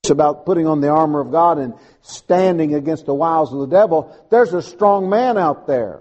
about putting on the armor of God and standing against the wiles of the devil, there's a strong man out there.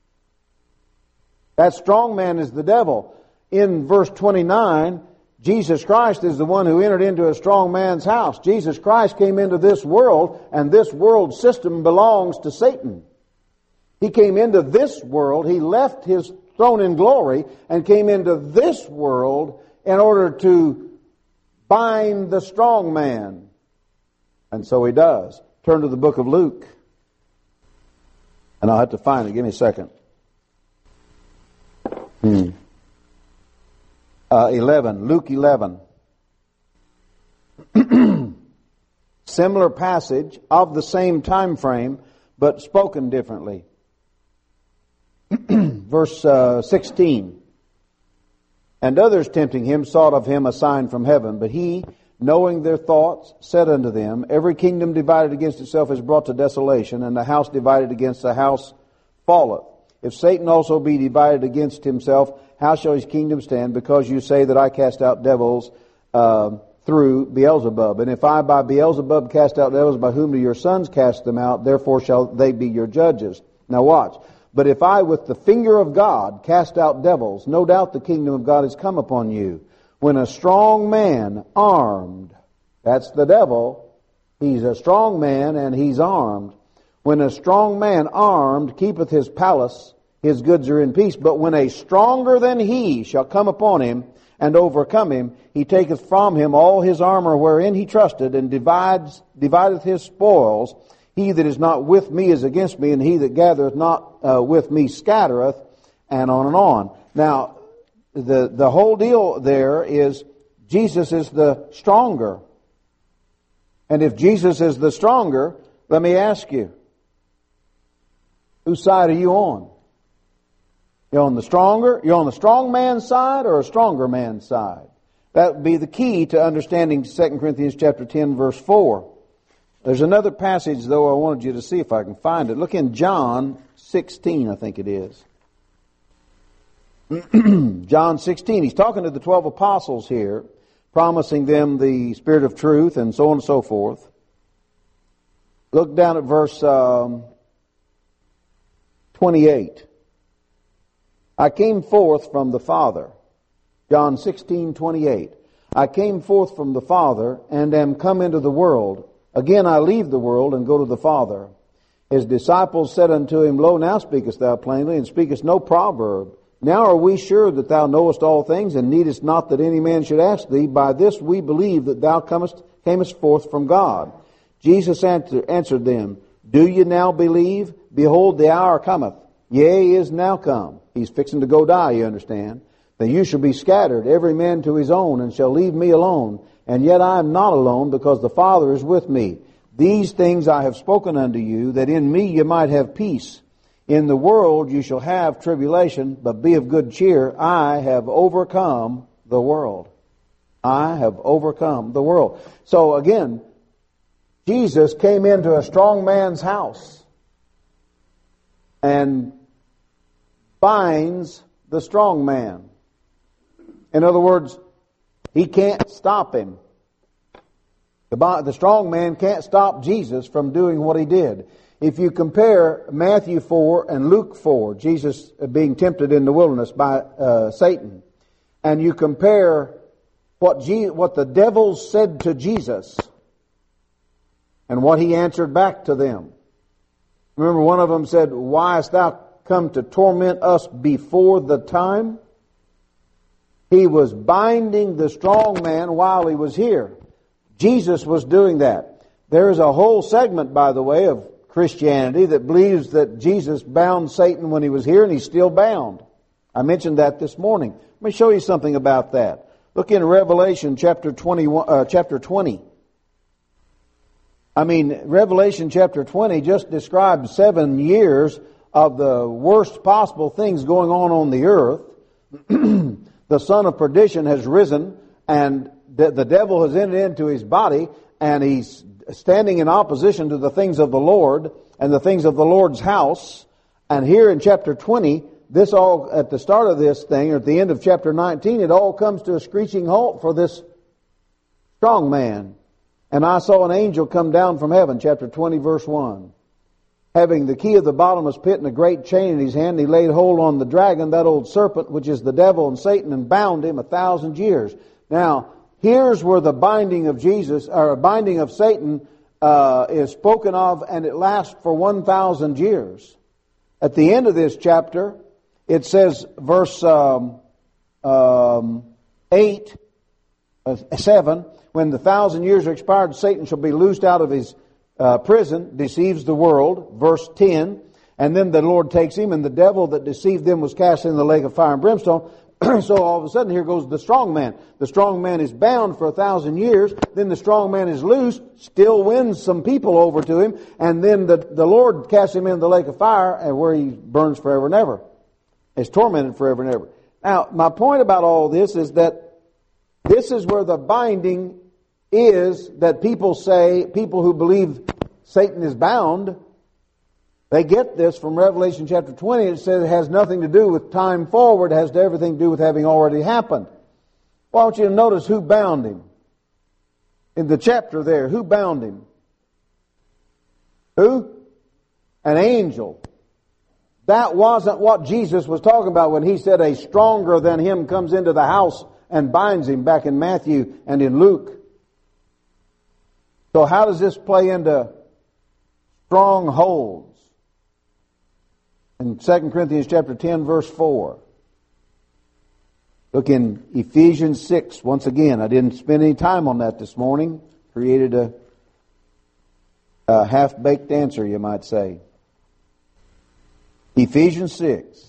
That strong man is the devil. In verse 29, Jesus Christ is the one who entered into a strong man's house. Jesus Christ came into this world, and this world system belongs to Satan. He came into this world, he left his throne in glory, and came into this world in order to bind the strong man. And so he does. Turn to the book of Luke. And I'll have to find it. Give me a second. 11. Luke 11. Similar passage of the same time frame, but spoken differently. Verse 16. And others tempting him sought of him a sign from heaven, but he, knowing their thoughts, said unto them, Every kingdom divided against itself is brought to desolation, and the house divided against the house falleth. If Satan also be divided against himself, how shall his kingdom stand? Because you say that I cast out devils through Beelzebub. And if I by Beelzebub cast out devils, by whom do your sons cast them out? Therefore shall they be your judges. Now watch. But if I with the finger of God cast out devils, no doubt the kingdom of God is come upon you. When a strong man armed, that's the devil, he's a strong man and he's armed. When a strong man armed keepeth his palace, his goods are in peace. But when a stronger than he shall come upon him and overcome him, he taketh from him all his armor wherein he trusted, and divideth his spoils. He that is not with me is against me, and he that gathereth not with me scattereth, and on and on. Now, the whole deal there is Jesus is the stronger. And if Jesus is the stronger, let me ask you, whose side are you on? You're on the stronger? You're on the strong man's side or a stronger man's side? That would be the key to understanding 2 Corinthians chapter 10, verse 4. There's another passage, though, I wanted you to see if I can find it. Look in John 16, I think it is. John 16. He's talking to the 12 apostles here, promising them the Spirit of truth and so on and so forth. Look down at verse 28. I came forth from the Father. John 16:28. I came forth from the Father and am come into the world. Again I leave the world and go to the Father. His disciples said unto him, Lo, now speakest thou plainly, and speakest no proverb. Now are we sure that thou knowest all things, and needest not that any man should ask thee. By this we believe that thou camest forth from God. Jesus answered them, Do ye now believe? Behold, the hour cometh. Yea, is now come. He's fixing to go die, you understand. That you shall be scattered, every man to his own, and shall leave me alone. And yet I am not alone, because the Father is with me. These things I have spoken unto you, that in me you might have peace. In the world you shall have tribulation, but be of good cheer. I have overcome the world. I have overcome the world. So again, Jesus came into a strong man's house and binds the strong man. In other words, he can't stop him. The strong man can't stop Jesus from doing what he did. If you compare Matthew 4 and Luke 4, Jesus being tempted in the wilderness by Satan, and you compare what the devils said to Jesus and what he answered back to them. Remember, one of them said, Why hast thou come to torment us before the time? He was binding the strong man while he was here. Jesus was doing that. There is a whole segment, by the way, of Christianity that believes that Jesus bound Satan when he was here, and he's still bound. I mentioned that this morning. Let me show you something about that. Look in Revelation chapter 20. Revelation chapter 20 just describes 7 years of the worst possible things going on the earth. The son of perdition has risen, and the devil has entered into his body, and he's standing in opposition to the things of the Lord and the things of the Lord's house. And here in chapter 20, this all, at the start of this thing, or at the end of chapter 19, it all comes to a screeching halt for this strong man. And I saw an angel come down from heaven, chapter 20, verse 1, having the key of the bottomless pit and a great chain in his hand. He laid hold on the dragon, that old serpent, which is the devil and Satan, and bound him 1,000 years. Now, here's where the binding of Jesus, or binding of Satan, is spoken of, and it lasts for 1,000 years. At the end of this chapter, it says, verse 7, when the 1,000 years are expired, Satan shall be loosed out of his prison, deceives the world, verse 10, and then the Lord takes him, and the devil that deceived them was cast in the lake of fire and brimstone. So all of a sudden here goes the strong man. The strong man is bound for 1,000 years, then the strong man is loosed, still wins some people over to him, and then the Lord casts him in the lake of fire, and where he burns forever and ever. Is tormented forever and ever. Now, my point about all this is that this is where the binding is, that people say, people who believe Satan is bound, they get this from Revelation chapter 20. It says it has nothing to do with time forward. It has everything to do with having already happened. Well, I want you to notice who bound him. In the chapter there, who bound him? Who? An angel. That wasn't what Jesus was talking about when he said a stronger than him comes into the house and binds him, back in Matthew and in Luke. So how does this play into strongholds? In 2 Corinthians chapter 10, verse 4. Look in Ephesians 6. Once again, I didn't spend any time on that this morning. Created a half-baked answer, you might say. Ephesians 6,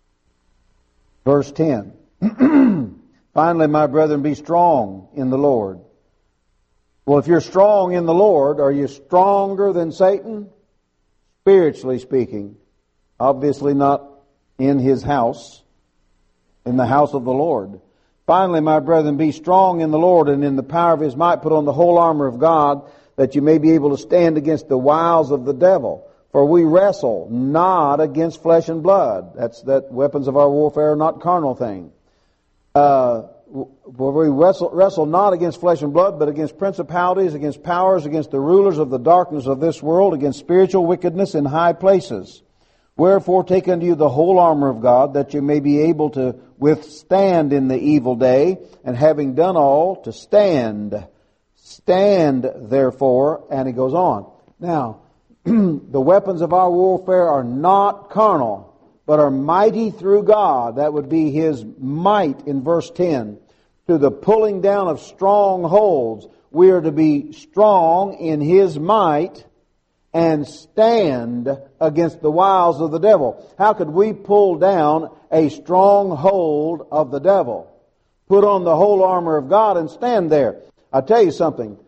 verse 10. Finally, my brethren, be strong in the Lord. Well, if you're strong in the Lord, are you stronger than Satan? Spiritually speaking. Obviously not in his house, in the house of the Lord. Finally, my brethren, be strong in the Lord, and in the power of his might put on the whole armor of God, that you may be able to stand against the wiles of the devil. For we wrestle not against flesh and blood. That's that weapons of our warfare are not carnal thing. For we wrestle not against flesh and blood, but against principalities, against powers, against the rulers of the darkness of this world, against spiritual wickedness in high places. Wherefore take unto you the whole armor of God, that you may be able to withstand in the evil day, and having done all, to stand. Stand therefore, and he goes on. Now, the weapons of our warfare are not carnal, but are mighty through God. That would be his might in verse 10. To the pulling down of strongholds. We are to be strong in his might and stand against the wiles of the devil. How could we pull down a stronghold of the devil? Put on the whole armor of God and stand there. I'll tell you something.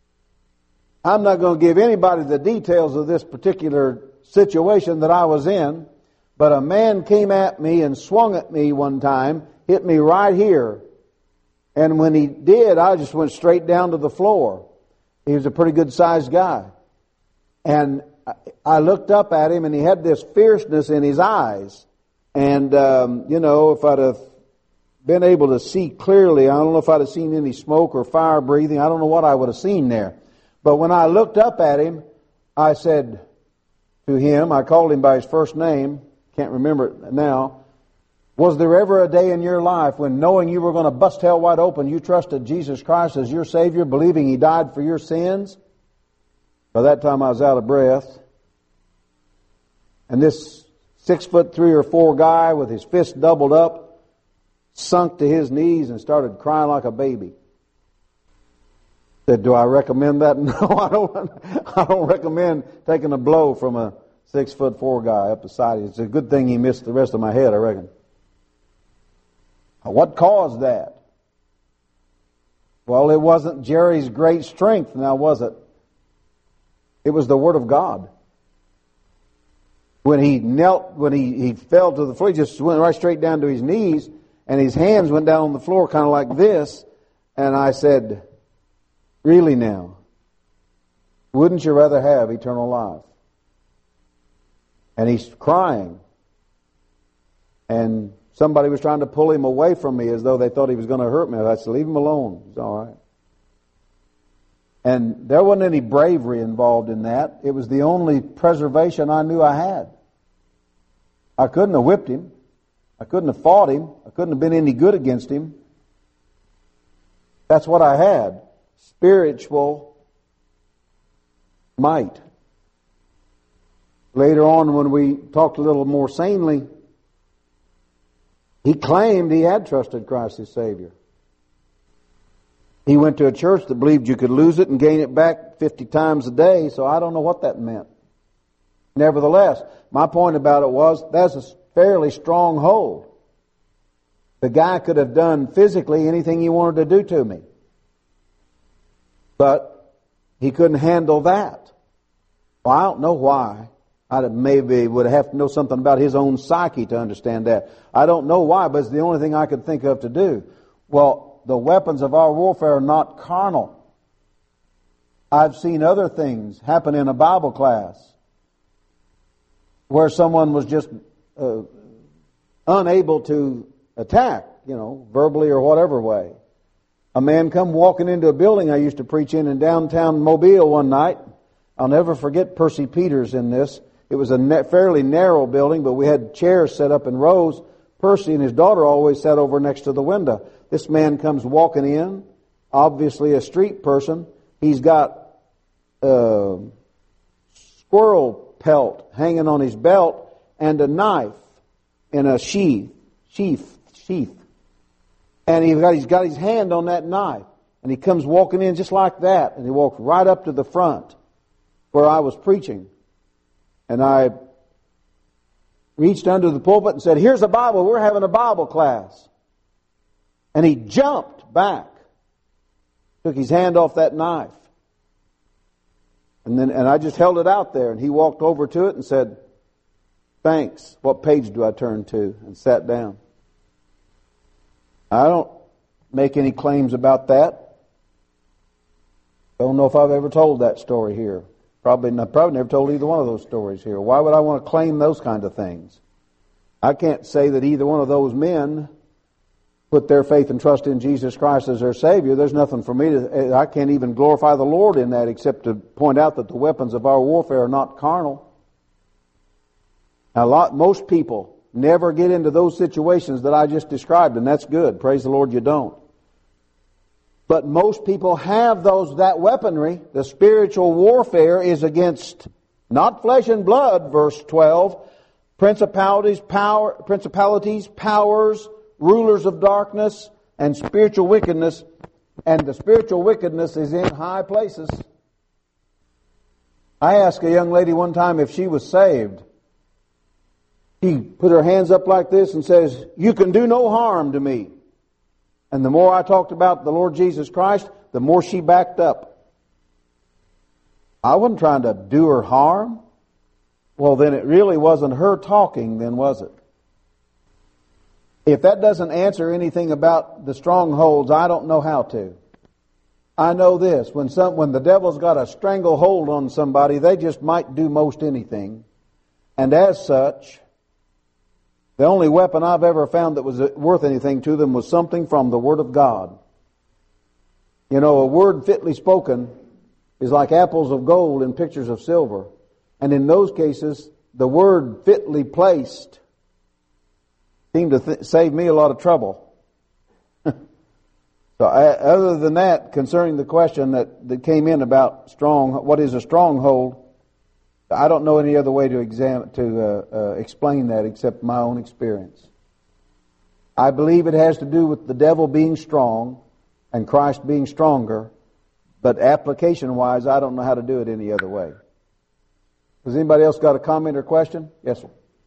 I'm not going to give anybody the details of this particular situation that I was in, but a man came at me and swung at me one time, hit me right here. And when he did, I just went straight down to the floor. He was a pretty good sized guy. And I looked up at him and he had this fierceness in his eyes. And, if I'd have been able to see clearly, I don't know if I'd have seen any smoke or fire breathing. I don't know what I would have seen there. But when I looked up at him, I said to him, I called him by his first name, can't remember it now, was there ever a day in your life when, knowing you were going to bust hell wide open, you trusted Jesus Christ as your Savior, believing he died for your sins? By that time I was out of breath. And this 6'3" or 4" guy with his fist doubled up sunk to his knees and started crying like a baby. Said, do I recommend that? No, I don't recommend taking a blow from a 6'4" guy up the side. It's a good thing he missed the rest of my head, I reckon. What caused that? Well, it wasn't Jerry's great strength, now was it? It was the Word of God. When he fell to the floor, he just went right straight down to his knees, and his hands went down on the floor kind of like this, and I said, really now, wouldn't you rather have eternal life? And he's crying. And somebody was trying to pull him away from me as though they thought he was going to hurt me. I said, leave him alone. It's all right. And there wasn't any bravery involved in that. It was the only preservation I knew I had. I couldn't have whipped him. I couldn't have fought him. I couldn't have been any good against him. That's what I had. Spiritual might. Later on, when we talked a little more sanely, he claimed he had trusted Christ as Savior. He went to a church that believed you could lose it and gain it back 50 times a day, so I don't know what that meant. Nevertheless, my point about it was, that's a fairly strong hold. The guy could have done physically anything he wanted to do to me. But he couldn't handle that. Well, I don't know why. I maybe would have to know something about his own psyche to understand that. I don't know why, but it's the only thing I could think of to do. Well, the weapons of our warfare are not carnal. I've seen other things happen in a Bible class where someone was just unable to attack, verbally or whatever way. A man come walking into a building I used to preach in downtown Mobile one night. I'll never forget Percy Peters in this. It was a fairly narrow building, but we had chairs set up in rows. Percy and his daughter always sat over next to the window. This man comes walking in, obviously a street person. He's got squirrel pelt hanging on his belt and a knife in a sheath. And he's got his hand on that knife. And he comes walking in just like that. And he walks right up to the front where I was preaching. And I reached under the pulpit and said, "Here's a Bible. We're having a Bible class." And he jumped back, took his hand off that knife. And I just held it out there, and he walked over to it and said, "Thanks. What page do I turn to?" and sat down. I don't make any claims about that. I don't know if I've ever told that story here. Probably never told either one of those stories here. Why would I want to claim those kind of things? I can't say that either one of those men put their faith and trust in Jesus Christ as their Savior. There's nothing for me to... I can't even glorify the Lord in that except to point out that the weapons of our warfare are not carnal. Now, most people never get into those situations that I just described, and that's good. Praise the Lord you don't. But most people have that weaponry. The spiritual warfare is against not flesh and blood, verse 12, principalities, powers, rulers of darkness, and spiritual wickedness. And the spiritual wickedness is in high places. I asked a young lady one time if she was saved. She put her hands up like this and says, "You can do no harm to me." And the more I talked about the Lord Jesus Christ, the more she backed up. I wasn't trying to do her harm. Well, then it really wasn't her talking, then, was it? If that doesn't answer anything about the strongholds, I don't know how to. I know this. When the devil's got a stranglehold on somebody, they just might do most anything. And as such, the only weapon I've ever found that was worth anything to them was something from the Word of God. A word fitly spoken is like apples of gold and pictures of silver. And in those cases, the word fitly placed seemed to save me a lot of trouble. So other than that, concerning the question that came in about what is a stronghold, I don't know any other way to explain that except my own experience. I believe it has to do with the devil being strong and Christ being stronger, but application-wise, I don't know how to do it any other way. Has anybody else got a comment or question? Yes,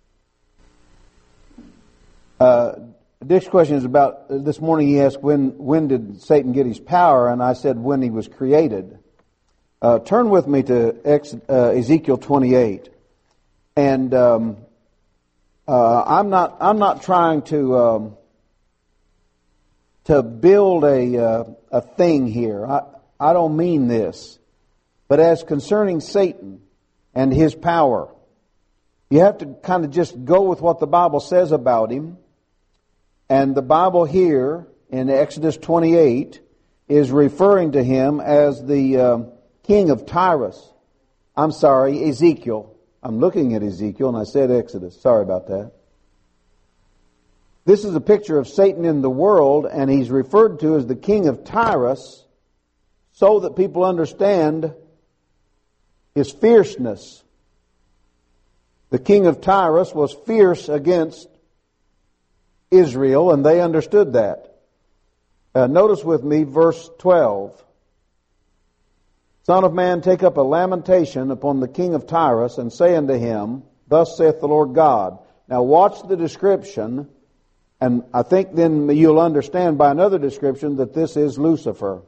sir. Dick's question is about, this morning he asked, when did Satan get his power? And I said, when he was created. Turn with me to Ezekiel 28, and I'm not trying to build a thing here. I don't mean this, but as concerning Satan and his power, you have to kind of just go with what the Bible says about him. And the Bible here in Exodus 28 is referring to him as the king of Tyrus. I'm sorry, Ezekiel. I'm looking at Ezekiel and I said Exodus. Sorry about that. This is a picture of Satan in the world, and he's referred to as the king of Tyrus so that people understand his fierceness. The king of Tyrus was fierce against Israel, and they understood that. Notice with me verse 12. Son of man, take up a lamentation upon the king of Tyrus, and say unto him, Thus saith the Lord God. Now watch the description, and I think then you'll understand by another description that this is Lucifer.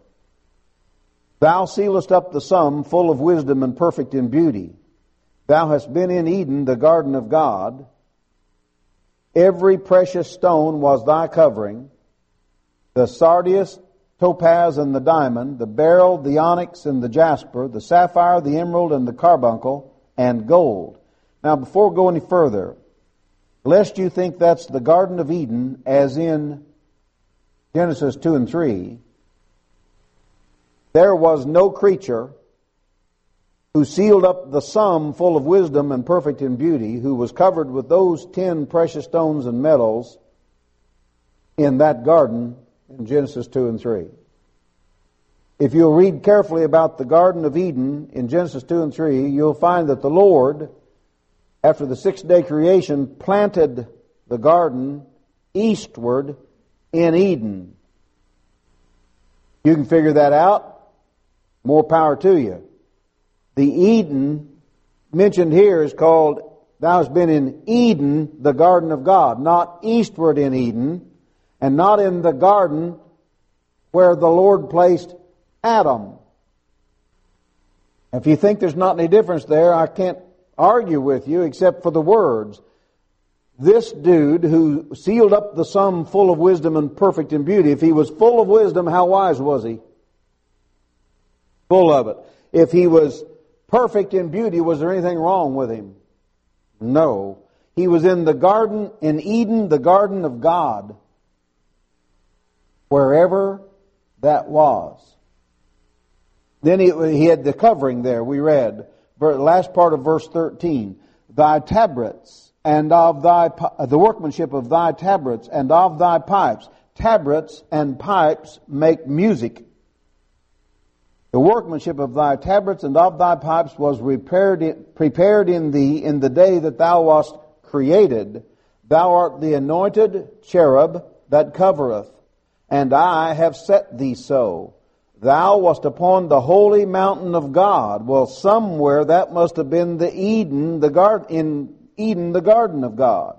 Thou sealest up the sum, full of wisdom and perfect in beauty. Thou hast been in Eden, the garden of God. Every precious stone was thy covering, the sardius, topaz, and the diamond, the beryl, the onyx, and the jasper, the sapphire, the emerald, and the carbuncle, and gold. Now, before we go any further, lest you think that's the Garden of Eden, as in Genesis 2 and 3, there was no creature who sealed up the sum full of wisdom and perfect in beauty, who was covered with those 10 precious stones and metals in that garden in Genesis 2 and 3. If you'll read carefully about the Garden of Eden in Genesis 2 and 3, you'll find that the Lord, after the 6-day creation, planted the garden eastward in Eden. You can figure that out. More power to you. The Eden mentioned here is called, thou hast been in Eden, the garden of God, not eastward in Eden, and not in the garden where the Lord placed Adam. If you think there's not any difference there, I can't argue with you except for the words. This dude who sealed up the sum full of wisdom and perfect in beauty, if he was full of wisdom, how wise was he? Full of it. If he was perfect in beauty, was there anything wrong with him? No. He was in the garden, in Eden, the garden of God. Wherever that was. Then he had the covering there, we read. Last part of verse 13. Thy tabrets and of the workmanship of thy tabrets and of thy pipes. Tabrets and pipes make music. The workmanship of thy tabrets and of thy pipes was prepared in thee in the day that thou wast created. Thou art the anointed cherub that covereth, and I have set thee so. Thou wast upon the holy mountain of God. Well, somewhere that must have been the Eden, the garden of God.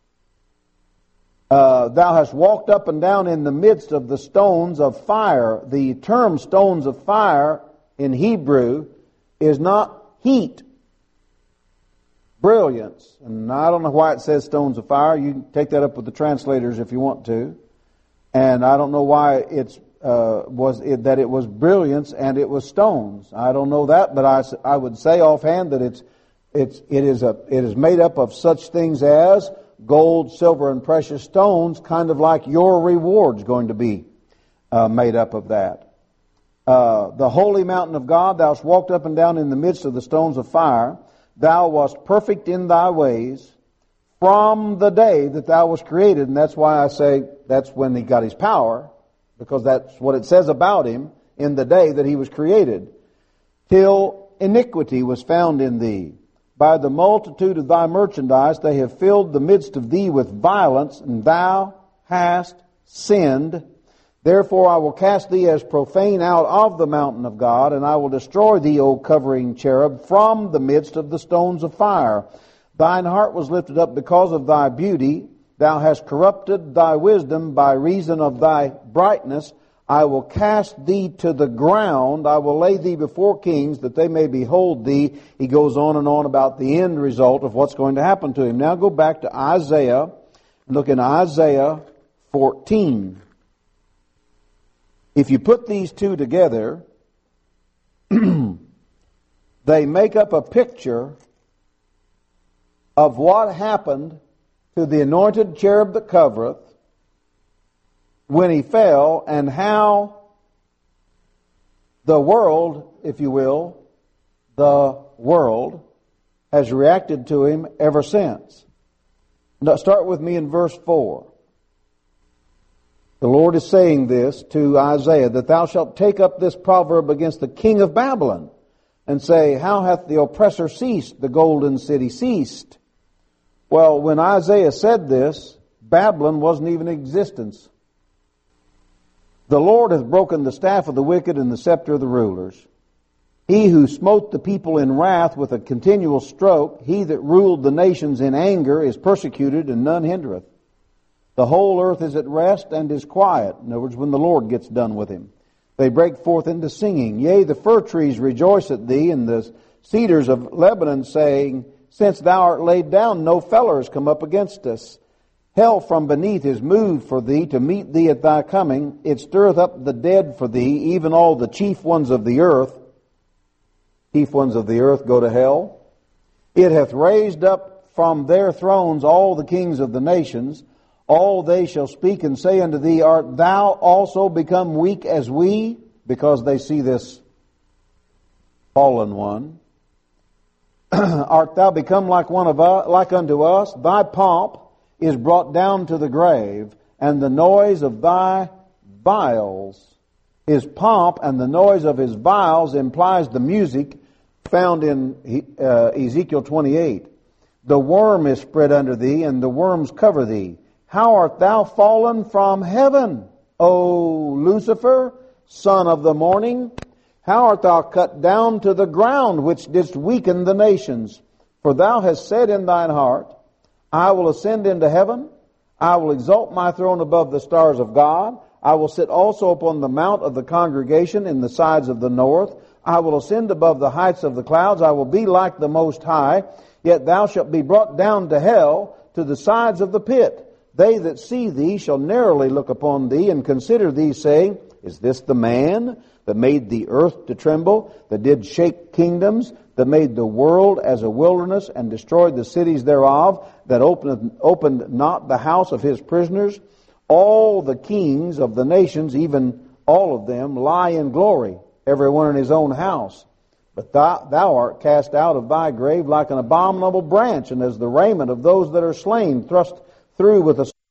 Thou hast walked up and down in the midst of the stones of fire. The term stones of fire in Hebrew is not heat, brilliance. And I don't know why it says stones of fire. You can take that up with the translators if you want to. And I don't know why it was brilliance and it was stones. I don't know that, but I would say offhand that it is made up of such things as gold, silver, and precious stones, kind of like your reward's going to be made up of that. The holy mountain of God, thou hast walked up and down in the midst of the stones of fire. Thou wast perfect in thy ways from the day that thou wast created. And that's why I say that's when he got his power, because that's what it says about him, in the day that he was created. Till iniquity was found in thee. By the multitude of thy merchandise they have filled the midst of thee with violence, and thou hast sinned. Therefore I will cast thee as profane out of the mountain of God, and I will destroy thee, O covering cherub, from the midst of the stones of fire. Thine heart was lifted up because of thy beauty. Thou hast corrupted thy wisdom by reason of thy brightness. I will cast thee to the ground. I will lay thee before kings that they may behold thee. He goes on and on about the end result of what's going to happen to him. Now go back to Isaiah. Look in Isaiah 14. If you put these two together, they make up a picture of what happened to the anointed cherub that covereth when he fell, and how The world, if you will, the world has reacted to him ever since. Now start with me in verse 4. The Lord is saying this to Isaiah, that thou shalt take up this proverb against the king of Babylon, and say, how hath the oppressor ceased, the golden city ceased? Well, when Isaiah said this, Babylon wasn't even in existence. The Lord hath broken the staff of the wicked and the scepter of the rulers. He who smote the people in wrath with a continual stroke, he that ruled the nations in anger, is persecuted, and none hindereth. The whole earth is at rest and is quiet. In other words, when the Lord gets done with him. They break forth into singing. Yea, the fir trees rejoice at thee, and the cedars of Lebanon, saying, since thou art laid down, no feller has come up against us. Hell from beneath is moved for thee to meet thee at thy coming. It stirreth up the dead for thee, even all the chief ones of the earth. Chief ones of the earth go to hell. It hath raised up from their thrones all the kings of the nations. All they shall speak and say unto thee, art thou also become weak as we? Because they see this fallen one. Art thou become like one of us, like unto us? Thy pomp is brought down to the grave, and the noise of thy viols. His pomp and the noise of his viols implies the music found in Ezekiel 28. The worm is spread under thee, and the worms cover thee. How art thou fallen from heaven, O Lucifer, son of the morning? How art thou cut down to the ground, which didst weaken the nations? For thou hast said in thine heart, I will ascend into heaven. I will exalt my throne above the stars of God. I will sit also upon the mount of the congregation in the sides of the north. I will ascend above the heights of the clouds. I will be like the Most High. Yet thou shalt be brought down to hell, to the sides of the pit. They that see thee shall narrowly look upon thee, and consider thee, saying, is this the man that made the earth to tremble, that did shake kingdoms, that made the world as a wilderness, and destroyed the cities thereof, that opened not the house of his prisoners? All the kings of the nations, even all of them, lie in glory, every one in his own house. But thou art cast out of thy grave like an abominable branch, and as the raiment of those that are slain, thrust through with a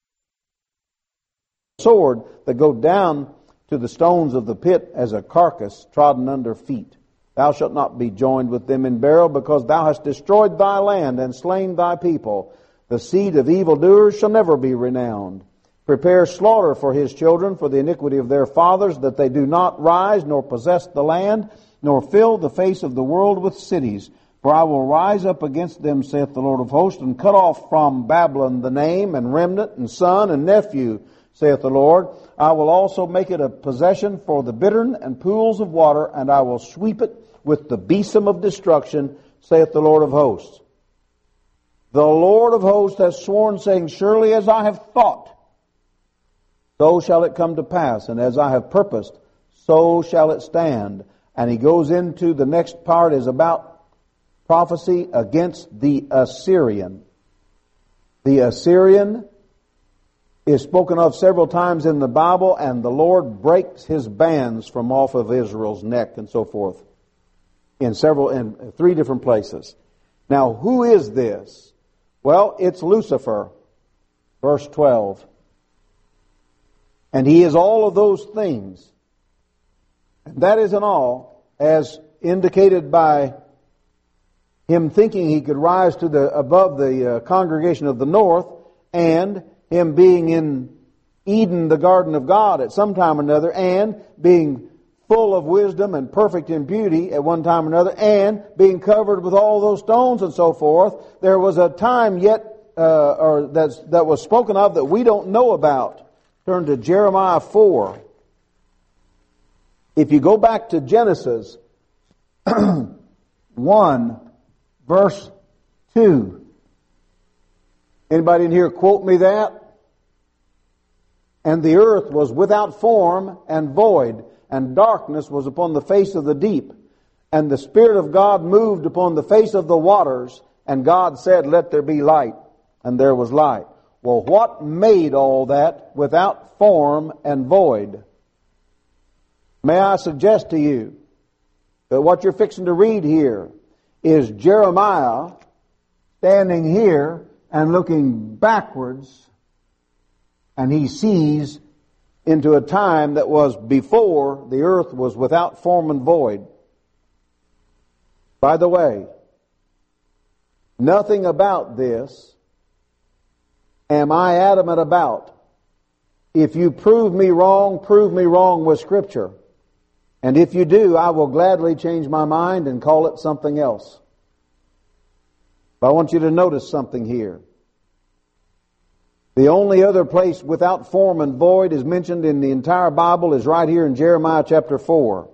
sword, that go down to the stones of the pit as a carcass trodden under feet. Thou shalt not be joined with them in burial, because thou hast destroyed thy land and slain thy people. The seed of evildoers shall never be renowned. Prepare slaughter for his children for the iniquity of their fathers, that they do not rise, nor possess the land, nor fill the face of the world with cities. For I will rise up against them, saith the Lord of hosts, and cut off from Babylon the name, and remnant, and son, and nephew, saith the Lord. I will also make it a possession for the bittern and pools of water, and I will sweep it with the besom of destruction, saith the Lord of hosts. The Lord of hosts has sworn, saying, surely as I have thought, so shall it come to pass, and as I have purposed, so shall it stand. And he goes into the next part, is about prophecy against the Assyrian. The Assyrian is spoken of several times in the Bible, and the Lord breaks his bands from off of Israel's neck and so forth in three different places. Now, who is this? Well, it's Lucifer, verse 12. And he is all of those things. And that isn't all, as indicated by him thinking he could rise to above the congregation of the north, and him being in Eden, the garden of God, at some time or another, and being full of wisdom and perfect in beauty at one time or another, and being covered with all those stones and so forth. There was a time yet, that was spoken of that we don't know about. Turn to Jeremiah 4. If you go back to Genesis 1, verse 2. Anybody in here quote me that? And the earth was without form and void, and darkness was upon the face of the deep. And the Spirit of God moved upon the face of the waters, and God said, let there be light. And there was light. Well, what made all that without form and void? May I suggest to you But what you're fixing to read here is Jeremiah standing here and looking backwards, and he sees into a time that was before the earth was without form and void. By the way, nothing about this am I adamant about. If you prove me wrong with Scripture. And if you do, I will gladly change my mind and call it something else. But I want you to notice something here. The only other place without form and void is mentioned in the entire Bible is right here in Jeremiah chapter 4.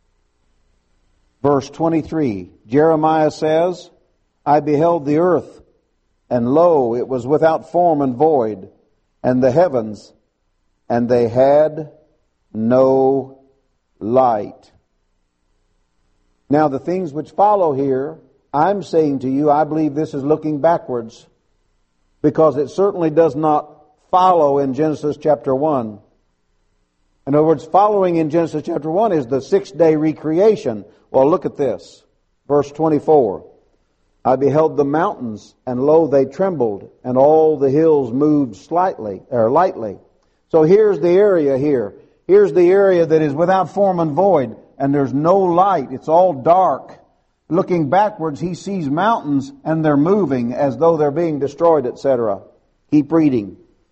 Verse 23. Jeremiah says, I beheld the earth, and lo, it was without form and void, and the heavens, and they had no light. Now the things which follow here, I'm saying to you, I believe this is looking backwards, because it certainly does not follow in Genesis chapter 1. In other words, following in Genesis chapter 1 is the 6-day recreation. Well, look at this. Verse 24. I beheld the mountains, and lo, they trembled, and all the hills moved lightly. So here's the area here. Here's the area that is without form and void, and there's no light. It's all dark. Looking backwards, he sees mountains, and they're moving as though they're being destroyed, etc. Keep reading.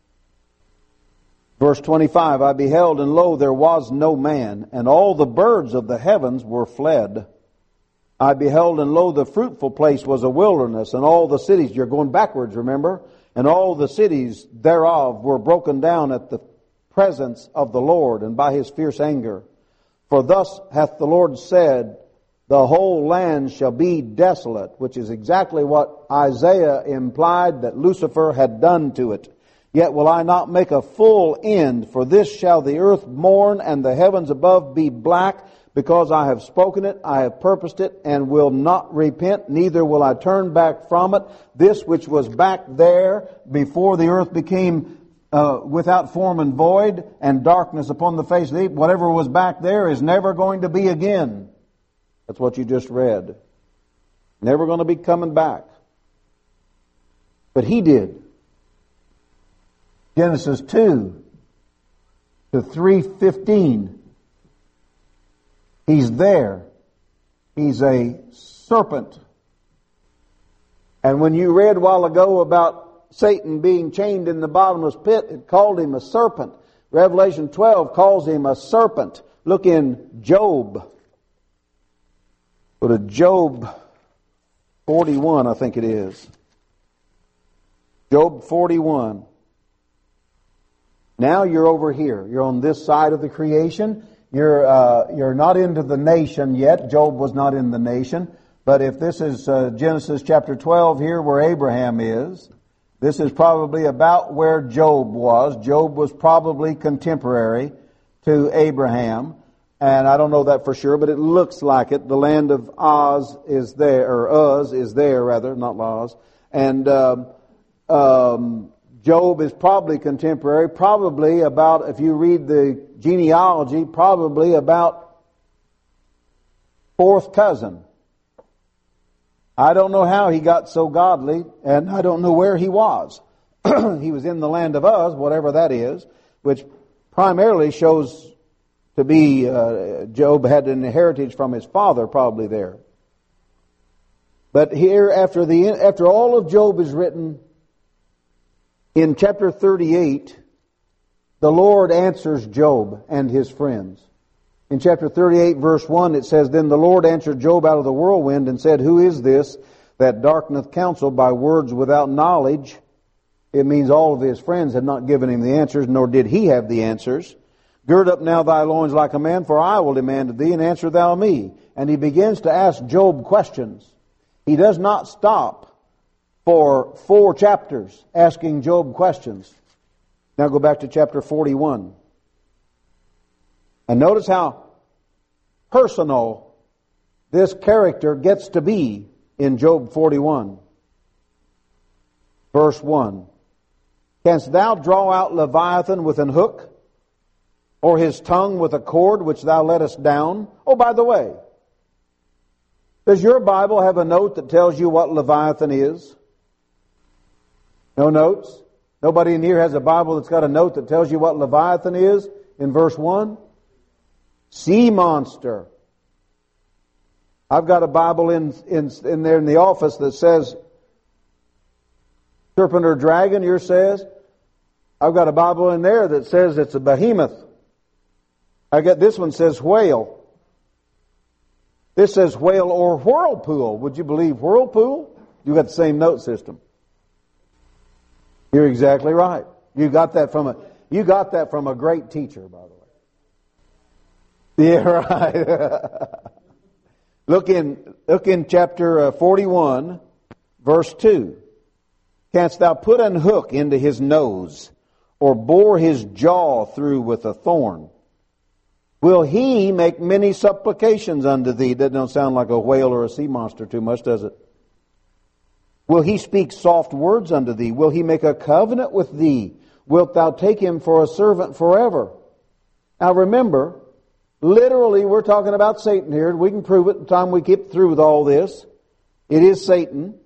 Verse 25, I beheld, and lo, there was no man, and all the birds of the heavens were fled. I beheld, and lo, the fruitful place was a wilderness, and all the cities, you're going backwards, remember? And all the cities thereof were broken down at the presence of the Lord, and by His fierce anger. For thus hath the Lord said, the whole land shall be desolate, which is exactly what Isaiah implied that Lucifer had done to it. Yet will I not make a full end, for this shall the earth mourn, and the heavens above be black, because I have spoken it, I have purposed it, and will not repent, neither will I turn back from it. This which was back there before the earth became without form and void, and darkness upon the face of the deep, whatever was back there is never going to be again. That's what you just read. Never going to be coming back. But he did. Genesis 2 to 3:15. He's there. He's a serpent. And when you read a while ago about Satan being chained in the bottomless pit, it called him a serpent. Revelation 12 calls him a serpent. Look in Job. Go to Job 41, I think it is. Job 41. Now you're over here. You're on this side of the creation. You're not into the nation yet. Job was not in the nation. But if this is Genesis chapter 12 here where Abraham is, this is probably about where Job was. Job was probably contemporary to Abraham. And I don't know that for sure, but it looks like it. The land of Uz is there, or Uz is there rather, not Laz. And Job is probably contemporary, probably about, if you read the genealogy, probably about fourth cousin. I don't know how he got so godly, and I don't know where he was. He was in the land of Uz, whatever that is, which primarily shows to be Job had an heritage from his father probably there. But here, after all of Job is written, in chapter 38, the Lord answers Job and his friends. In chapter 38, verse 1, it says, Then the Lord answered Job out of the whirlwind and said, Who is this that darkeneth counsel by words without knowledge? It means all of his friends had not given him the answers, nor did he have the answers. Gird up now thy loins like a man, for I will demand of thee, and answer thou me. And he begins to ask Job questions. He does not stop for 4 chapters asking Job questions. Now go back to chapter 41. And notice how personal this character gets to be in Job 41. Verse 1. Canst thou draw out Leviathan with an hook, or his tongue with a cord which thou lettest down? Oh, by the way, Does your Bible have a note that tells you what Leviathan is? No notes? Nobody in here has a Bible that's got a note that tells you what Leviathan is in verse 1? Sea monster. I've got a Bible in there in the office that says serpent or dragon, yours says. I've got a Bible in there that says it's a behemoth. I get this one says whale. This says whale or whirlpool. Would you believe whirlpool? You got the same note system. You're exactly right. You got that from a great teacher, by the way. Yeah, right. Look in chapter 41, verse 2. Canst thou put an hook into his nose, or bore his jaw through with a thorn? Will he make many supplications unto thee? That don't sound like a whale or a sea monster too much, does it? Will he speak soft words unto thee? Will he make a covenant with thee? Wilt thou take him for a servant forever? Now remember, literally we're talking about Satan here. We can prove it the time we get through with all this. It is Satan.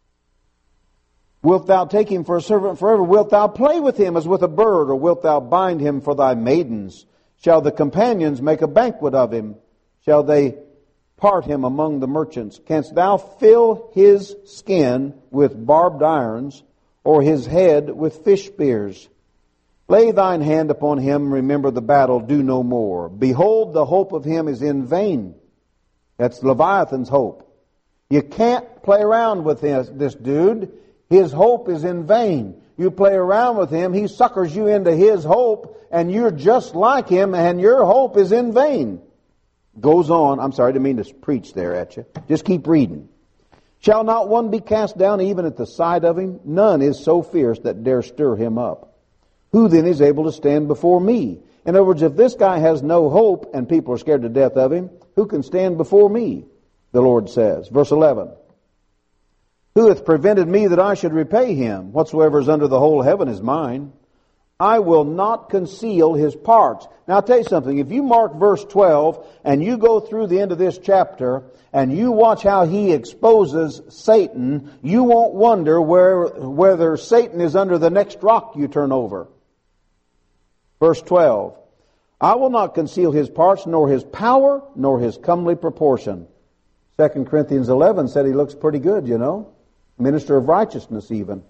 Wilt thou take him for a servant forever? Wilt thou play with him as with a bird? Or wilt thou bind him for thy maidens? Shall the companions make a banquet of him? Shall they part him among the merchants? Canst thou fill his skin with barbed irons, or his head with fish spears? Lay thine hand upon him, remember the battle, do no more. Behold, the hope of him is in vain. That's Leviathan's hope. You can't play around with this dude. His hope is in vain. You play around with him, he suckers you into his hope, and you're just like him, and your hope is in vain. Goes on. I'm sorry, I didn't mean to preach there at you. Just keep reading. Shall not one be cast down even at the sight of him? None is so fierce that dare stir him up. Who then is able to stand before me? In other words, if this guy has no hope and people are scared to death of him, who can stand before me? The Lord says. Verse 11. Who hath prevented me that I should repay him? Whatsoever is under the whole heaven is mine. I will not conceal his parts. Now I'll tell you something. If you mark verse 12 and you go through the end of this chapter and you watch how he exposes Satan, you won't wonder whether Satan is under the next rock you turn over. Verse 12. I will not conceal his parts, nor his power, nor his comely proportion. 2 Corinthians 11 said he looks pretty good, you know. Minister of righteousness even.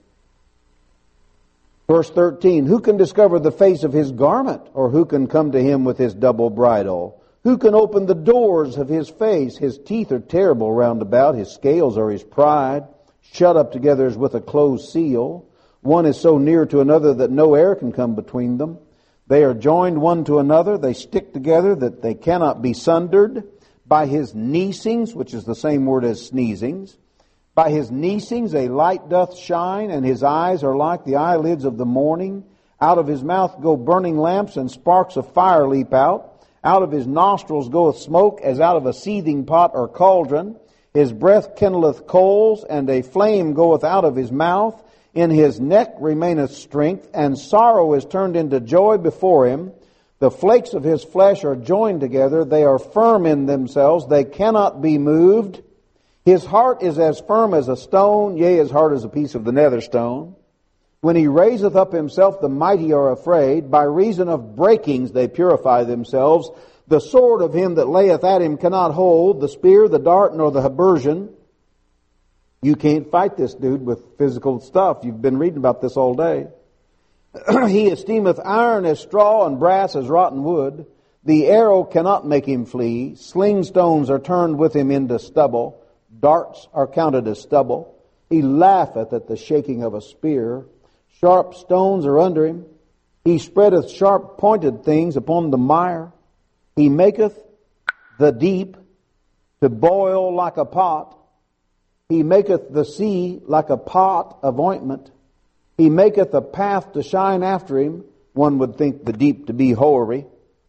Verse 13, who can discover the face of his garment? Or who can come to him with his double bridle? Who can open the doors of his face? His teeth are terrible round about. His scales are his pride. Shut up together as with a closed seal. One is so near to another that no air can come between them. They are joined one to another. They stick together that they cannot be sundered. By his neesings, which is the same word as sneezings. By his neesings a light doth shine, and his eyes are like the eyelids of the morning. Out of his mouth go burning lamps, and sparks of fire leap out. Out of his nostrils goeth smoke, as out of a seething pot or cauldron. His breath kindleth coals, and a flame goeth out of his mouth. In his neck remaineth strength, and sorrow is turned into joy before him. The flakes of his flesh are joined together. They are firm in themselves. They cannot be moved. His heart is as firm as a stone, yea, as hard as a piece of the nether stone. When he raiseth up himself, the mighty are afraid. By reason of breakings they purify themselves. The sword of him that layeth at him cannot hold, the spear, the dart, nor the habergeon. You can't fight this dude with physical stuff. You've been reading about this all day. He esteemeth iron as straw and brass as rotten wood. The arrow cannot make him flee. Sling stones are turned with him into stubble. Darts are counted as stubble. He laugheth at the shaking of a spear. Sharp stones are under him. He spreadeth sharp pointed things upon the mire. He maketh the deep to boil like a pot. He maketh the sea like a pot of ointment. He maketh a path to shine after him. One would think the deep to be hoary.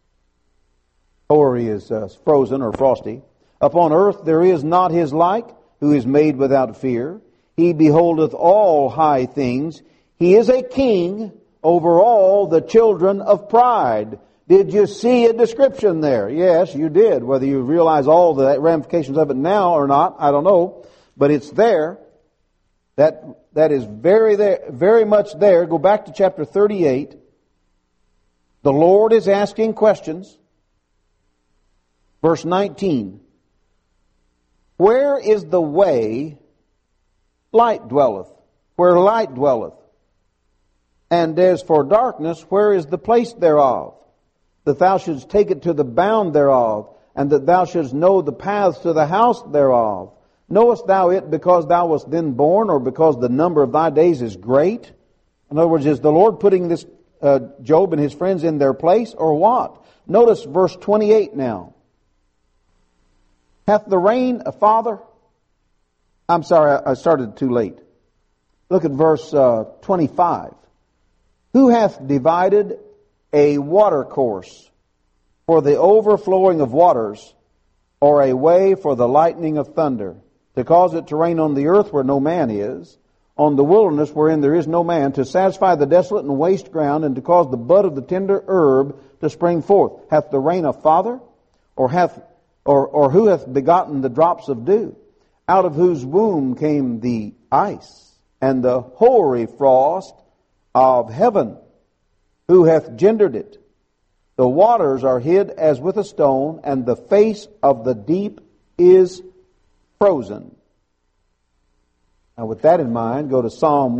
Hoary is frozen or frosty. Upon earth there is not his like, who is made without fear. He beholdeth all high things. He is a king over all the children of pride. Did you see a description there? Yes, you did. Whether you realize all the ramifications of it now or not, I don't know. But it's there. That is very much there. Go back to chapter 38. The Lord is asking questions. Verse 19. Where is the way light dwelleth? Where light dwelleth? And as for darkness, where is the place thereof? That thou shouldst take it to the bound thereof, and that thou shouldst know the paths to the house thereof. Knowest thou it because thou wast then born, or because the number of thy days is great? In other words, is the Lord putting this Job and his friends in their place, or what? Notice verse 28 now. Hath the rain a father? I'm sorry, I started too late. Look at verse 25. Who hath divided a water course for the overflowing of waters, or a way for the lightning of thunder, to cause it to rain on the earth where no man is, on the wilderness wherein there is no man, to satisfy the desolate and waste ground, and to cause the bud of the tender herb to spring forth? Hath the rain a father? Or who hath begotten the drops of dew? Out of whose womb came the ice, and the hoary frost of heaven? Who hath gendered it? The waters are hid as with a stone, and the face of the deep is frozen. Now with that in mind, go to Psalm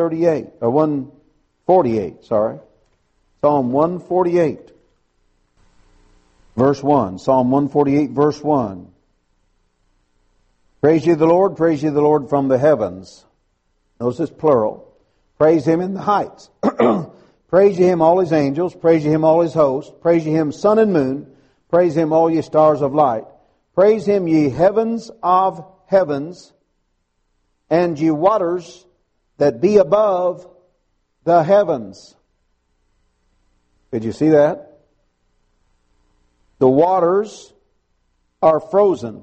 148, sorry. Psalm 148, verse 1. Psalm 148, verse 1. Praise ye the Lord from the heavens. Notice it's plural. Praise Him in the heights. Praise ye Him, all His angels. Praise ye Him, all His hosts. Praise ye Him, sun and moon. Praise Him, all ye stars of light. Praise Him, ye heavens of heavens, and ye waters that be above the heavens. Did you see that? The waters are frozen.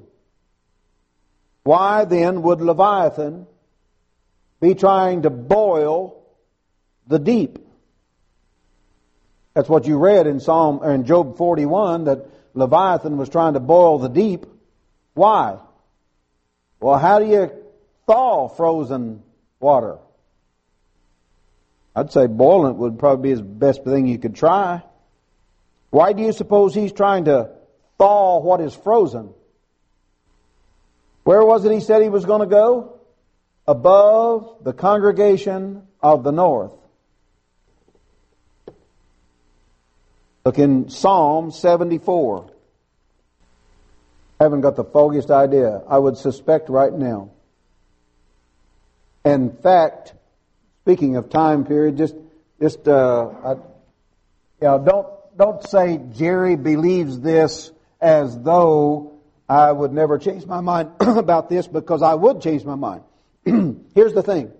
Why then would Leviathan be trying to boil the deep? That's what you read in Job 41, that Leviathan was trying to boil the deep. Why? Well, how do you thaw frozen water? I'd say boiling it would probably be the best thing you could try. Why do you suppose he's trying to thaw what is frozen? Where was it he said he was going to go? Above the congregation of the north. Look in Psalm 74. I haven't got the foggiest idea. I would suspect right now. In fact, speaking of time period, don't say Jerry believes this as though I would never change my mind about this, because I would change my mind. Here's the thing.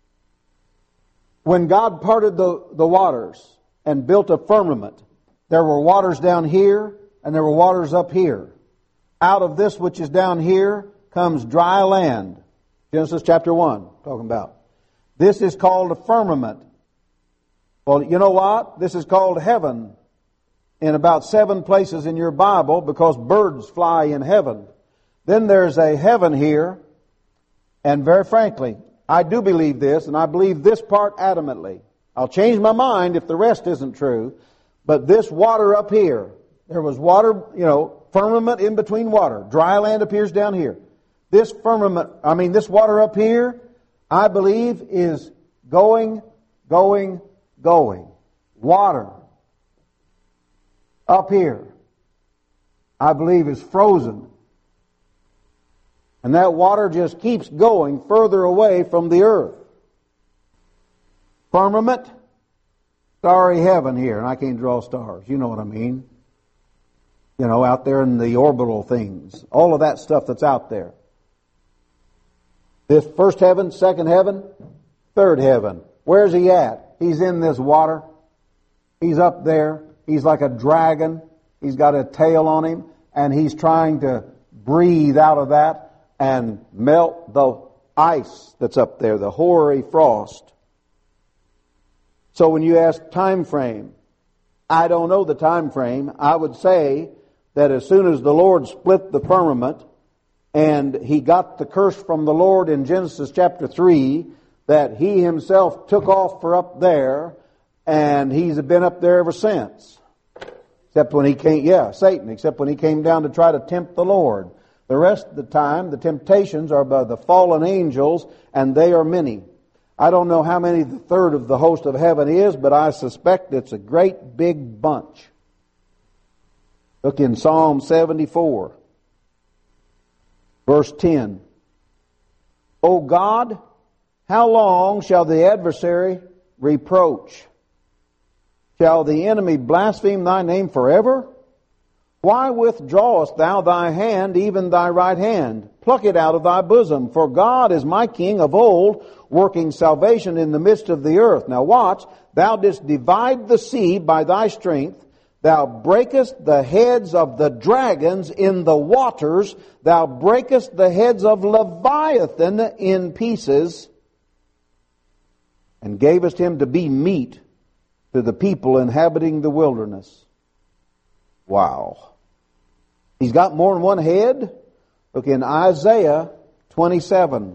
When God parted the waters and built a firmament, there were waters down here and there were waters up here. Out of this which is down here comes dry land. Genesis chapter 1, talking about. This is called a firmament. Well, you know what? This is called heaven in about 7 places in your Bible, because birds fly in heaven. Then there's a heaven here, and very frankly, I do believe this, and I believe this part adamantly. I'll change my mind if the rest isn't true, but this water up here, there was water, firmament in between water. Dry land appears down here. This water up here, I believe is going. Water up here, I believe, is frozen. And that water just keeps going further away from the earth. Firmament, starry heaven here. And I can't draw stars. You know what I mean. Out there in the orbital things. All of that stuff that's out there. This first heaven, second heaven, third heaven. Where's he at? He's in this water. He's up there. He's like a dragon. He's got a tail on him. And he's trying to breathe out of that and melt the ice that's up there, the hoary frost. So when you ask time frame, I don't know the time frame. I would say that as soon as the Lord split the firmament and He got the curse from the Lord in Genesis chapter 3, that He Himself took off for up there, and He's been up there ever since. Except when He came, Satan, except when he came down to try to tempt the Lord. The rest of the time, the temptations are by the fallen angels, and they are many. I don't know how many the third of the host of heaven is, but I suspect it's a great big bunch. Look in Psalm 74, verse 10. O God, how long shall the adversary reproach? Shall the enemy blaspheme thy name forever? Why withdrawest thou thy hand, even thy right hand? Pluck it out of thy bosom. For God is my King of old, working salvation in the midst of the earth. Now watch, thou didst divide the sea by thy strength. Thou breakest the heads of the dragons in the waters. Thou breakest the heads of Leviathan in pieces, and gavest him to be meat to the people inhabiting the wilderness. Wow. He's got more than one head. Look in Isaiah 27.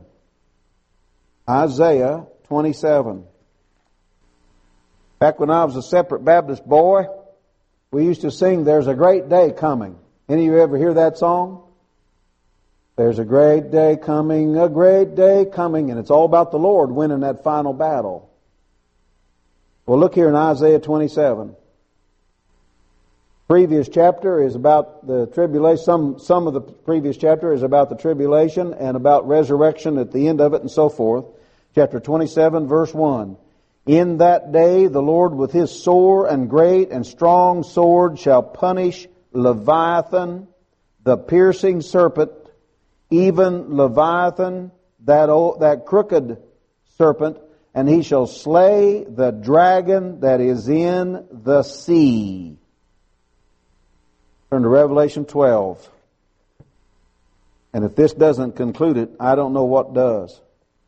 Isaiah 27. Back when I was a separate Baptist boy, we used to sing, "There's a great day coming." Any of you ever hear that song? There's a great day coming, a great day coming. And it's all about the Lord winning that final battle. Well, look here in Isaiah 27. Previous chapter is about the tribulation. Some of the previous chapter is about the tribulation and about resurrection at the end of it and so forth. Chapter 27, verse 1. In that day the Lord with His sore and great and strong sword shall punish Leviathan, the piercing serpent, even Leviathan, that crooked serpent, and He shall slay the dragon that is in the sea. Turn to Revelation 12. And if this doesn't conclude it, I don't know what does.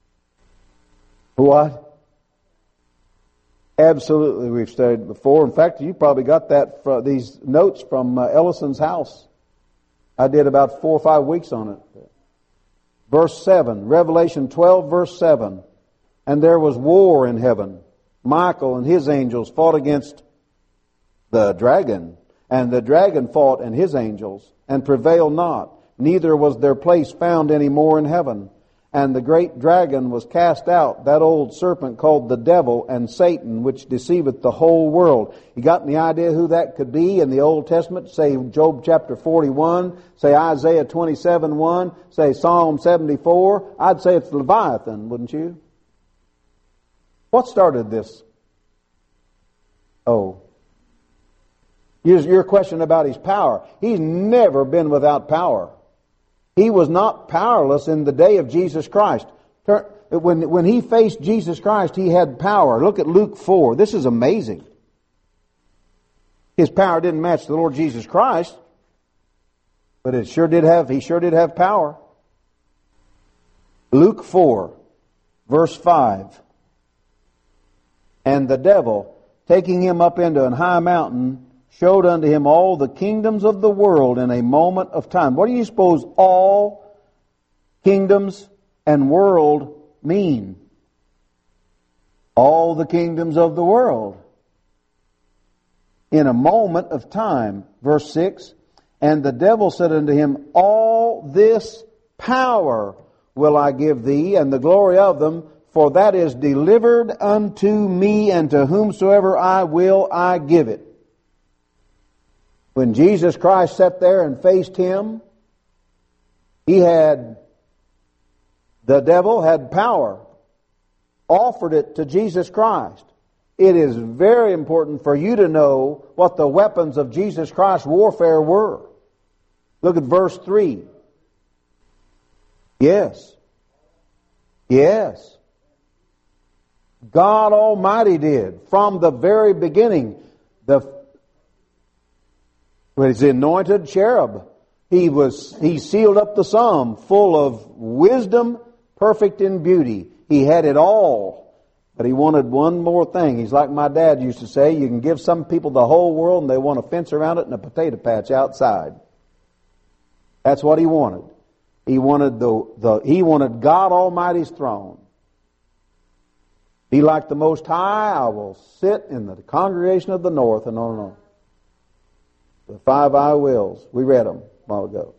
What? Absolutely, we've studied before. In fact, you probably got these notes from Ellison's house. I did about 4 or 5 weeks on it. Verse 7, Revelation 12, verse 7. And there was war in heaven. Michael and his angels fought against the dragon. And the dragon fought and his angels, and prevailed not. Neither was their place found any more in heaven. And the great dragon was cast out, that old serpent called the devil and Satan, which deceiveth the whole world. You got any idea who that could be in the Old Testament? Say Job chapter 41, say Isaiah 27:1, say Psalm 74. I'd say it's Leviathan, wouldn't you? What started this? Oh. Your question about His power. He's never been without power. He was not powerless in the day of Jesus Christ. When He faced Jesus Christ, He had power. Look at Luke 4. This is amazing. His power didn't match the Lord Jesus Christ, but He sure did have power. Luke 4, verse 5. And the devil, taking Him up into an high mountain, showed unto Him all the kingdoms of the world in a moment of time. What do you suppose all kingdoms and world mean? All the kingdoms of the world. In a moment of time. Verse 6. And the devil said unto Him, all this power will I give thee, and the glory of them, for that is delivered unto me, and to whomsoever I will I give it. When Jesus Christ sat there and faced Him, the devil had power, offered it to Jesus Christ. It is very important for you to know what the weapons of Jesus Christ's warfare were. Look at verse 3. Yes. Yes. God Almighty did. From the very beginning. His anointed cherub. He sealed up the sum, full of wisdom, perfect in beauty. He had it all. But he wanted one more thing. He's like my dad used to say, you can give some people the whole world and they want a fence around it and a potato patch outside. That's what he wanted. He wanted he wanted God Almighty's throne. Be like the Most High, I will sit in the congregation of the north, and on and on. The 5 I wills. We read them a while ago.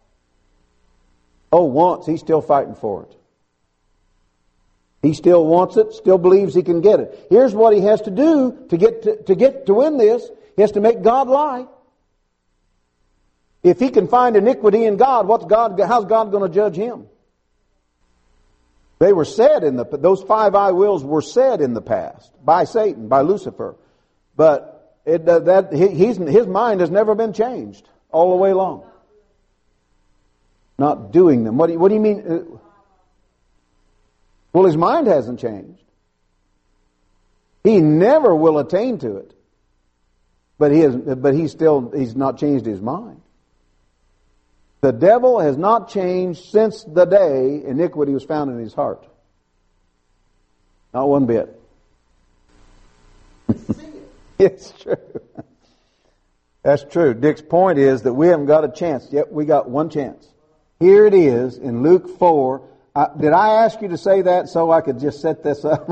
Oh, wants. He's still fighting for it. He still wants it, still believes he can get it. Here's what he has to do to win this. He has to make God lie. If he can find iniquity in God, how's God going to judge him? They were said those 5 I wills were said in the past by Satan, by Lucifer. But his mind has never been changed all the way along. Not doing them. What do you mean? Well, his mind hasn't changed. He never will attain to it. But he's not changed his mind. The devil has not changed since the day iniquity was found in his heart. Not one bit. It's true. That's true. Dick's point is that we haven't got a chance. Yet we got one chance. Here it is in Luke 4. Did I ask you to say that so I could just set this up?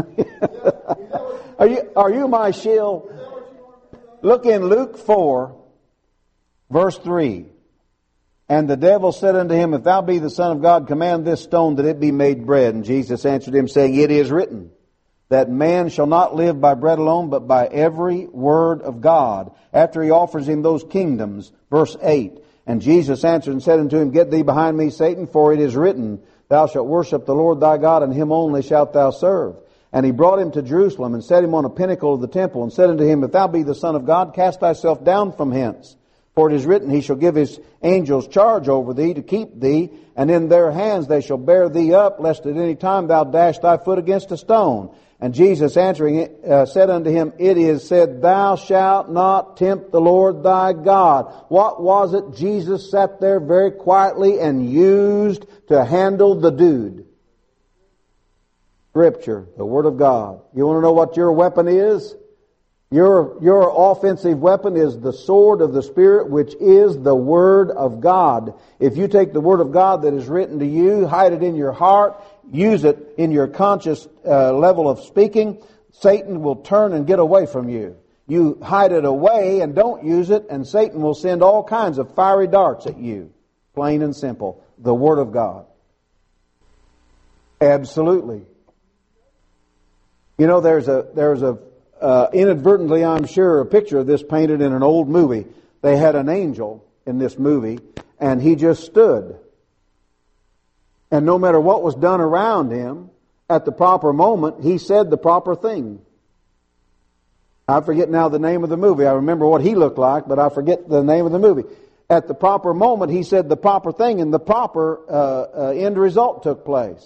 Are you my shield? Look in Luke 4, verse 3. And the devil said unto him, If thou be the Son of God, command this stone that it be made bread. And Jesus answered him, saying, It is written, that man shall not live by bread alone, but by every word of God. After he offers him those kingdoms, verse 8. And Jesus answered and said unto him, Get thee behind me, Satan, for it is written, Thou shalt worship the Lord thy God, and him only shalt thou serve. And he brought him to Jerusalem, and set him on a pinnacle of the temple, and said unto him, If thou be the Son of God, cast thyself down from hence. For it is written, He shall give His angels charge over thee to keep thee, and in their hands they shall bear thee up, lest at any time thou dash thy foot against a stone. And Jesus answering said unto him, It is said, Thou shalt not tempt the Lord thy God. What was it Jesus sat there very quietly and used to handle the dude? Scripture, the Word of God. You want to know what your weapon is? Your offensive weapon is the sword of the Spirit, which is the Word of God. If you take the Word of God that is written to you, hide it in your heart, use it in your conscious level of speaking, Satan will turn and get away from you. You hide it away and don't use it, and Satan will send all kinds of fiery darts at you. Plain and simple. The Word of God. Absolutely. You know, there's a inadvertently, I'm sure, a picture of this painted in an old movie. They had an angel in this movie, and he just stood. And no matter what was done around him, at the proper moment, he said the proper thing. I forget now the name of the movie. I remember what he looked like, but I forget the name of the movie. At the proper moment, he said the proper thing, and the proper end result took place.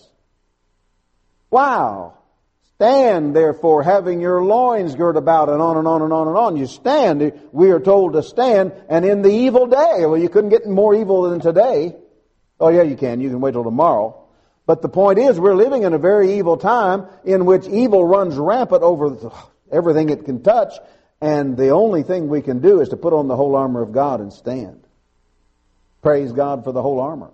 Wow! Stand, therefore, having your loins girt about, and on and on and on and on. You stand. We are told to stand, and in the evil day. Well, you couldn't get more evil than today. Oh, yeah, you can. You can wait till tomorrow. But the point is, we're living in a very evil time in which evil runs rampant over everything it can touch, and the only thing we can do is to put on the whole armor of God and stand. Praise God for the whole armor.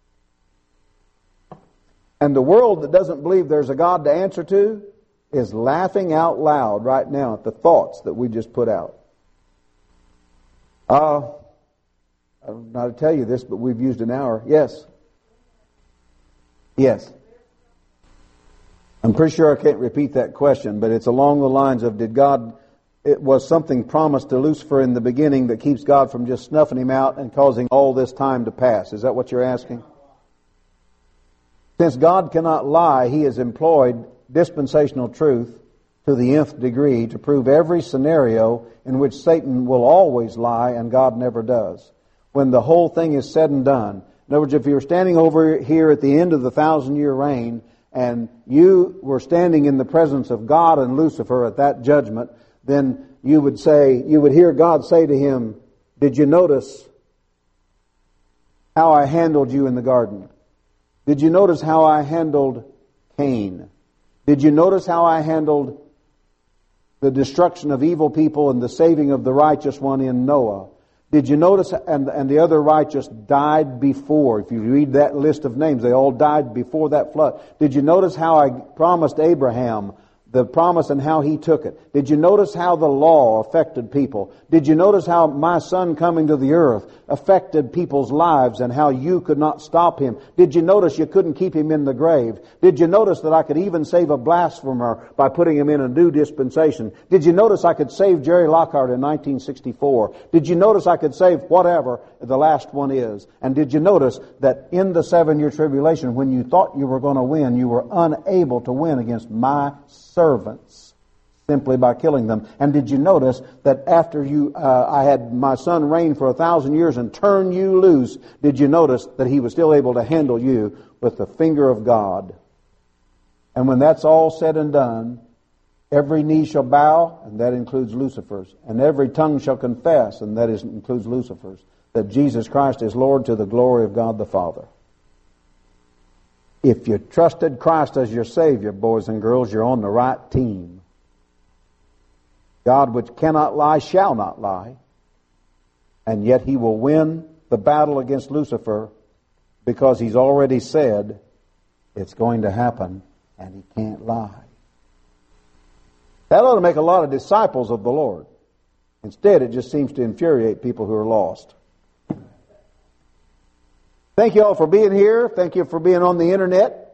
And the world that doesn't believe there's a God to answer to is laughing out loud right now at the thoughts that we just put out. I don't know how to tell you this, but we've used an hour. Yes. Yes. I'm pretty sure I can't repeat that question, but it's along the lines of, it was something promised to Lucifer in the beginning that keeps God from just snuffing him out and causing all this time to pass. Is that what you're asking? Since God cannot lie, He has employed dispensational truth to the nth degree to prove every scenario in which Satan will always lie and God never does. When the whole thing is said and done. In other words, if you were standing over here at the end of the 1,000-year reign and you were standing in the presence of God and Lucifer at that judgment, then you would hear God say to him, Did you notice how I handled you in the garden? Did you notice how I handled Cain? Did you notice how I handled the destruction of evil people and the saving of the righteous one in Noah? Did you notice, and the other righteous died before. If you read that list of names, they all died before that flood. Did you notice how I promised Abraham the promise and how he took it? Did you notice how the law affected people? Did you notice how my son coming to the earth affected people's lives and how you could not stop him? Did you notice you couldn't keep him in the grave? Did you notice that I could even save a blasphemer by putting him in a new dispensation? Did you notice I could save Jerry Lockhart in 1964? Did you notice I could save whatever the last one is? And did you notice that in the 7-year tribulation, when you thought you were going to win, you were unable to win against my servants simply by killing them? And did you notice that after I had my son reign for 1,000 years and turn you loose, did you notice that he was still able to handle you with the finger of God? And when that's all said and done, every knee shall bow, and that includes Lucifer's, and every tongue shall confess, and that includes Lucifer's, that Jesus Christ is Lord, to the glory of God the Father. If you trusted Christ as your Savior, boys and girls, you're on the right team. God, which cannot lie, shall not lie. And yet He will win the battle against Lucifer because He's already said it's going to happen, and He can't lie. That ought to make a lot of disciples of the Lord. Instead, it just seems to infuriate people who are lost. Thank you all for being here. Thank you for being on the internet.